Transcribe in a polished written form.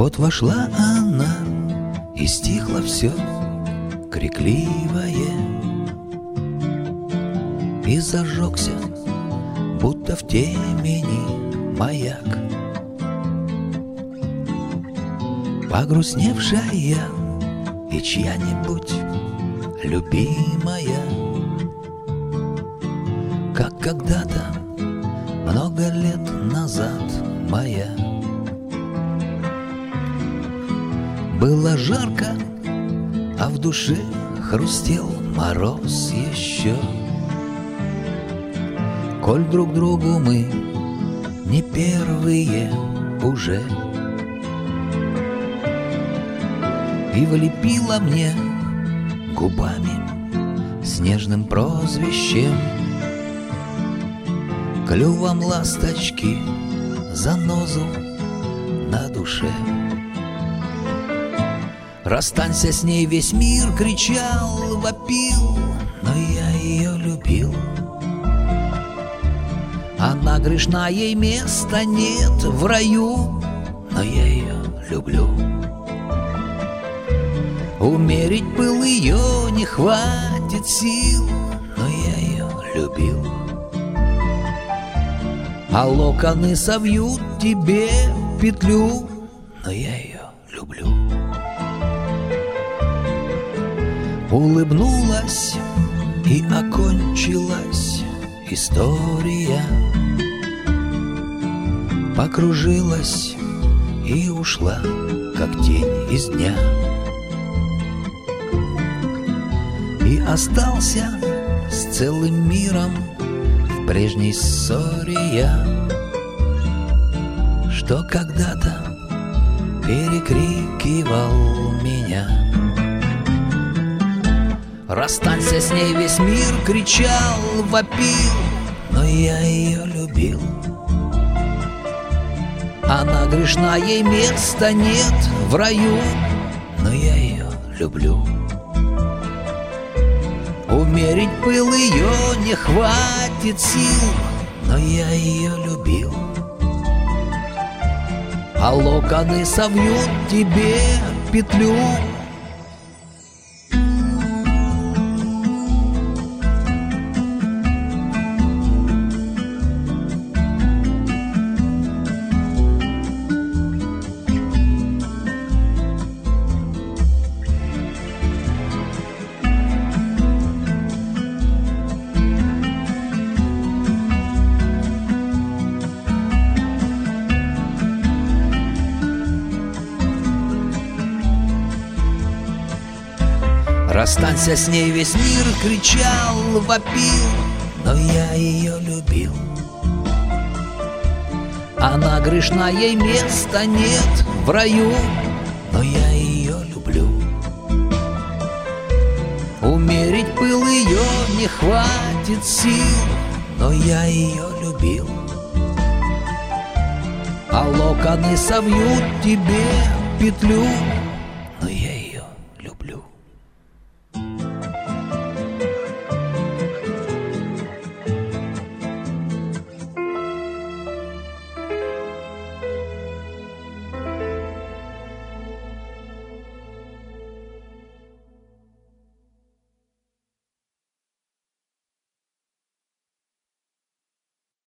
Вот вошла она, и стихло все крикливое, и зажегся, будто в темени маяк. Погрустневшая и чья-нибудь любимая, как когда-то много лет назад моя. Было жарко, а в душе хрустел мороз еще. Коль друг другу мы не первые уже. И влепила мне губами с нежным прозвищем, клювом ласточки занозу на душе. Расстанься с ней, весь мир кричал, вопил, но я ее любил. Она грешна, ей места нет в раю, но я ее люблю. Умерить пыл ее не хватит сил, но я ее любил. А локоны совьют тебе петлю, но я ее люблю. Улыбнулась и окончилась история, покружилась и ушла, как тень из дня. И остался с целым миром в прежней ссоре я, что когда-то перекрикивал меня. Расстанься с ней, весь мир кричал, вопил, но я ее любил. Она грешна, ей места нет в раю, но я ее люблю. Умерить пыл ее не хватит сил, но я ее любил. А локоны совьют тебе петлю. Расстанься с ней, весь мир кричал, вопил, но я ее любил. Она грешна, ей места нет в раю, но я ее люблю. Умерить пыл ее не хватит сил, но я ее любил. А локоны совьют тебе петлю, но я ее люблю.